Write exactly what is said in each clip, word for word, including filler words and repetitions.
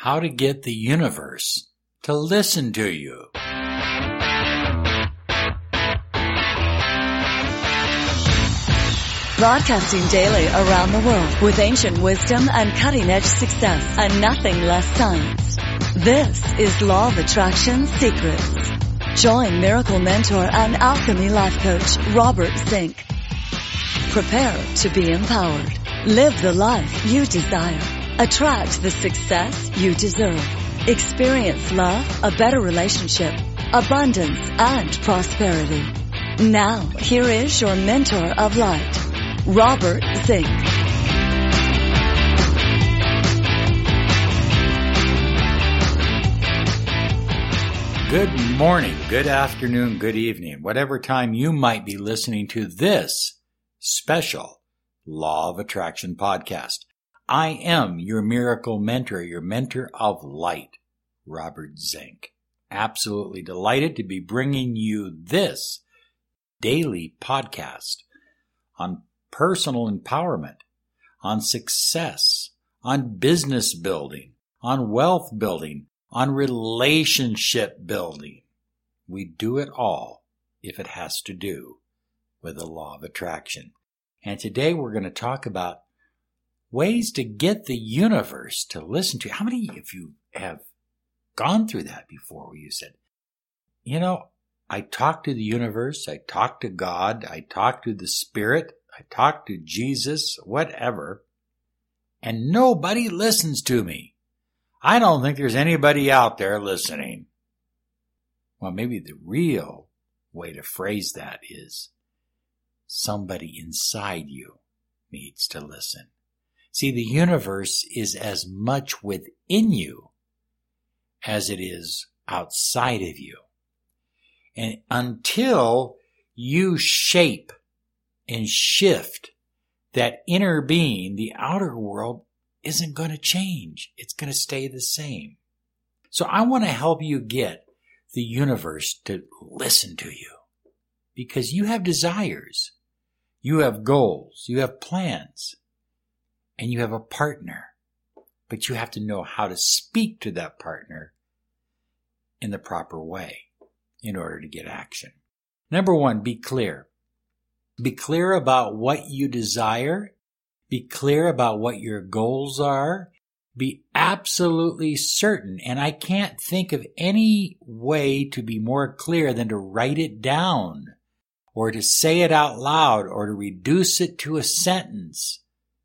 how to get the universe to listen to you. Broadcasting daily around the world with ancient wisdom and cutting-edge success and nothing less science. This is Law of Attraction Secrets. Join miracle mentor and alchemy life coach Robert Zink. Prepare to be empowered. Live the life you desire. Attract the success you deserve. Experience love, a better relationship, abundance, and prosperity. Now, here is your mentor of light, Robert Zink. Good morning, good afternoon, good evening, whatever time you might be listening to this special Law of Attraction podcast. I am your miracle mentor, your mentor of light, Robert Zink. Absolutely delighted to be bringing you this daily podcast on personal empowerment, on success, on business building, on wealth building, on relationship building. We do it all if it has to do with the law of attraction. And today we're going to talk about ways to get the universe to listen to you. How many of you have gone through that before where you said, you know, I talk to the universe, I talk to God, I talk to the Spirit, I talk to Jesus, whatever, and nobody listens to me. I don't think there's anybody out there listening. Well, maybe the real way to phrase that is somebody inside you needs to listen. See, the universe is as much within you as it is outside of you. And until you shape and shift that inner being, the outer world isn't going to change. It's going to stay the same. So I want to help you get the universe to listen to you because you have desires, you have goals, you have plans, and you have a partner. But you have to know how to speak to that partner in the proper way in order to get action. Number one, be clear. Be clear about what you desire. Be clear about what your goals are. Be absolutely certain. And I can't think of any way to be more clear than to write it down or to say it out loud or to reduce it to a sentence.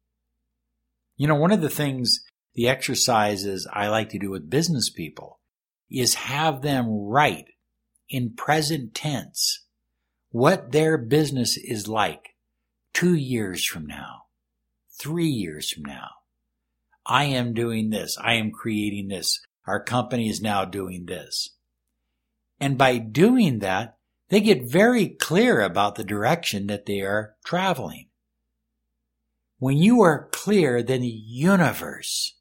You know, one of the things, the exercises I like to do with business people is have them write in present tense what their business is like two years from now, three years from now. I am doing this. I am creating this. Our company is now doing this. And by doing that, they get very clear about the direction that they are traveling. When you are clear, then the universe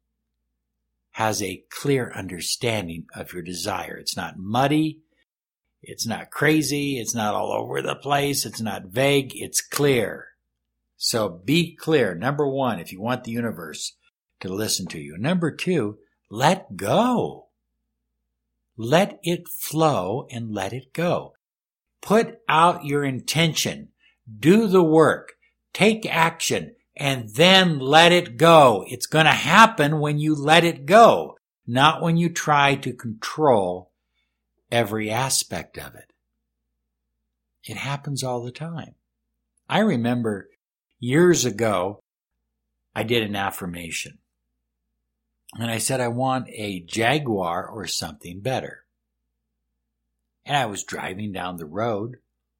has a clear understanding of your desire. It's not muddy. It's not crazy. It's not all over the place. It's not vague. It's clear. So be clear. Number one, if you want the universe to listen to you. Number two, let go. Let it flow and let it go. Put out your intention. Do the work. Take action. And then let it go. It's going to happen when you let it go, not when you try to control every aspect of it. It happens all the time. I remember years ago, I did an affirmation. And I said, I want a Jaguar or something better. And I was driving down the road,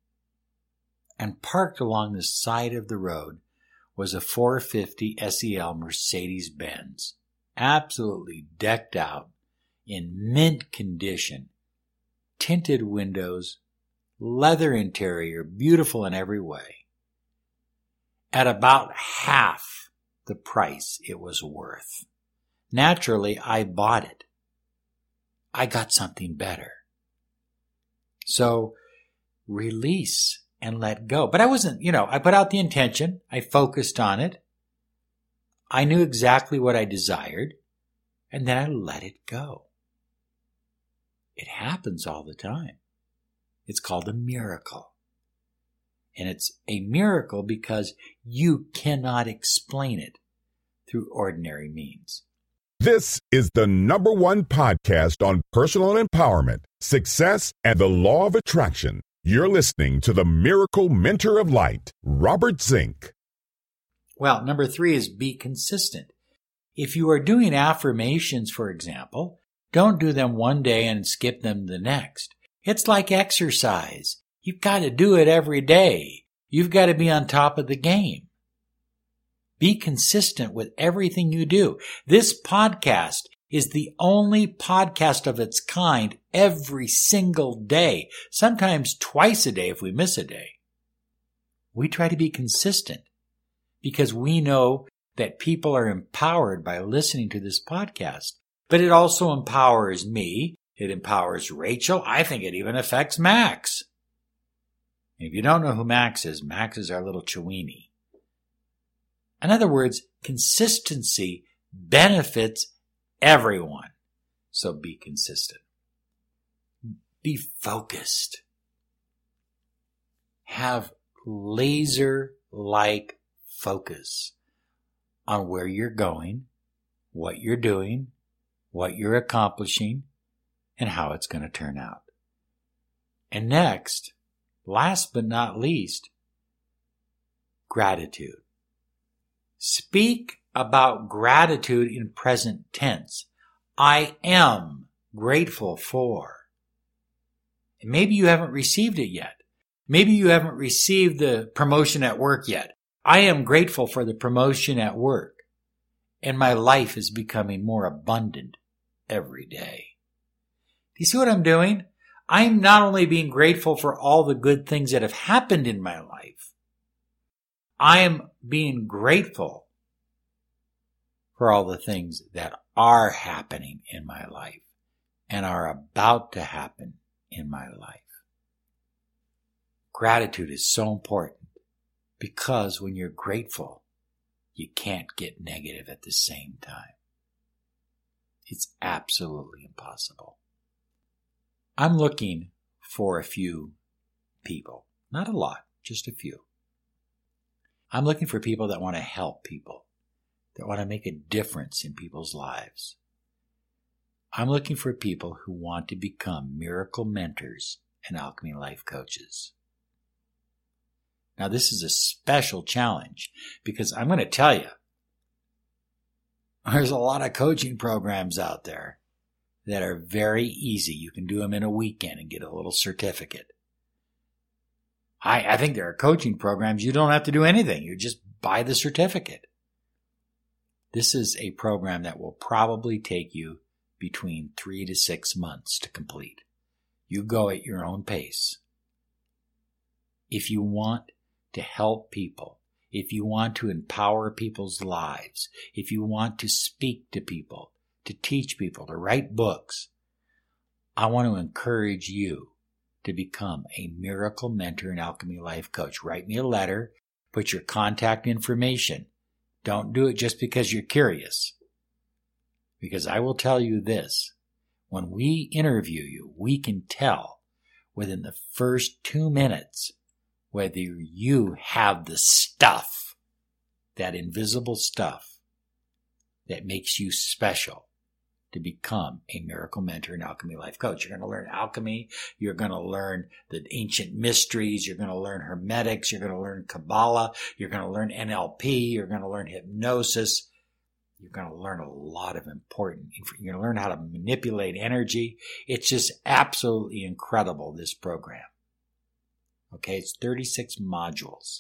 and parked along the side of the road was a four fifty S E L Mercedes-Benz, absolutely decked out in mint condition, tinted windows, leather interior, beautiful in every way, at about half the price it was worth. Naturally, I bought it. I got something better. So, release and let go. But I wasn't, you know, I put out the intention. I focused on it. I knew exactly what I desired. and then I let it go. It happens all the time. It's called a miracle. And it's a miracle because you cannot explain it through ordinary means. This is the number one podcast on personal empowerment, success, and the law of attraction. You're listening to the Miracle Mentor of Light, Robert Zink. Well, number three is be consistent. If you are doing affirmations, for example, don't do them one day and skip them the next. It's like exercise. You've got to do it every day. You've got to be on top of the game. Be consistent with everything you do. This podcast is the only podcast of its kind every single day, sometimes twice a day if we miss a day. We try to be consistent because we know that people are empowered by listening to this podcast. But it also empowers me. It empowers Rachel. I think it even affects Max. If you don't know who Max is, Max is our little Chiweenie. In other words, consistency benefits everyone. So be consistent. Be focused. Have laser-like focus on where you're going, what you're doing, what you're accomplishing, and how it's going to turn out. And next, last but not least, gratitude. Speak about gratitude in present tense. I am grateful for. And maybe you haven't received it yet. Maybe you haven't received the promotion at work yet. I am grateful for the promotion at work. And my life is becoming more abundant every day. Do you see what I'm doing? I'm not only being grateful for all the good things that have happened in my life, I am being grateful for all the things that are happening in my life and are about to happen in my life. Gratitude is so important because when you're grateful, you can't get negative at the same time. It's absolutely impossible. I'm looking for a few people. Not a lot, just a few. I'm looking for people that want to help people, that want to make a difference in people's lives. I'm looking for people who want to become miracle mentors and alchemy life coaches. Now, this is a special challenge because I'm going to tell you, there's a lot of coaching programs out there that are very easy. You can do them in a weekend and get a little certificate. I, I think there are coaching programs you don't have to do anything. You just buy the certificate. This is a program that will probably take you between three to six months to complete. You go at your own pace. If you want to help people, if you want to empower people's lives, if you want to speak to people, to teach people, to write books, I want to encourage you to become a miracle mentor and alchemy life coach. Write me a letter, put your contact information. Don't do it just because you're curious. Because I will tell you this, when we interview you, we can tell within the first two minutes whether you have the stuff, that invisible stuff that makes you special to become a miracle mentor and alchemy life coach. You're going to learn alchemy. You're going to learn the ancient mysteries. You're going to learn hermetics. You're going to learn Kabbalah. You're going to learn N L P. You're going to learn hypnosis. You're going to learn a lot of important, you're going to learn how to manipulate energy. It's just absolutely incredible, this program. Okay, it's thirty-six modules.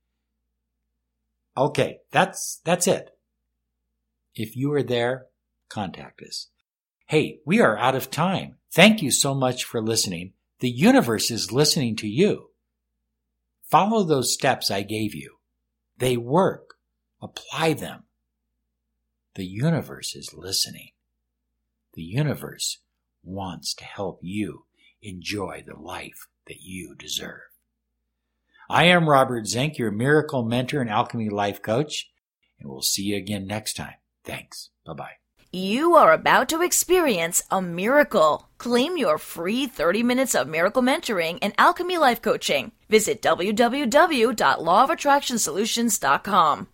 Okay, that's, that's it. If you are there, contact us. Hey, we are out of time. Thank you so much for listening. The universe is listening to you. Follow those steps I gave you. They work. Apply them. The universe is listening. The universe wants to help you enjoy the life that you deserve. I am Robert Zink, your miracle mentor and alchemy life coach, and we'll see you again next time. Thanks. Bye-bye. You are about to experience a miracle. Claim your free thirty minutes of miracle mentoring and Alchemy Life Coaching. Visit w w w dot law of attraction solutions dot com.